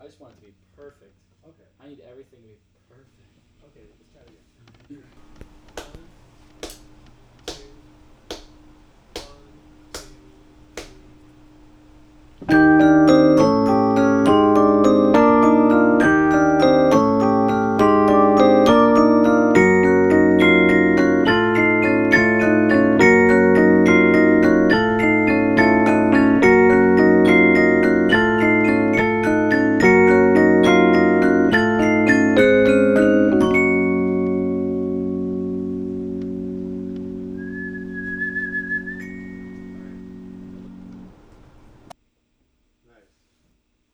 I just want it to be perfect. Okay. I need everything to be perfect. Okay, let's try it again. 1, 2, 1, 2, 3.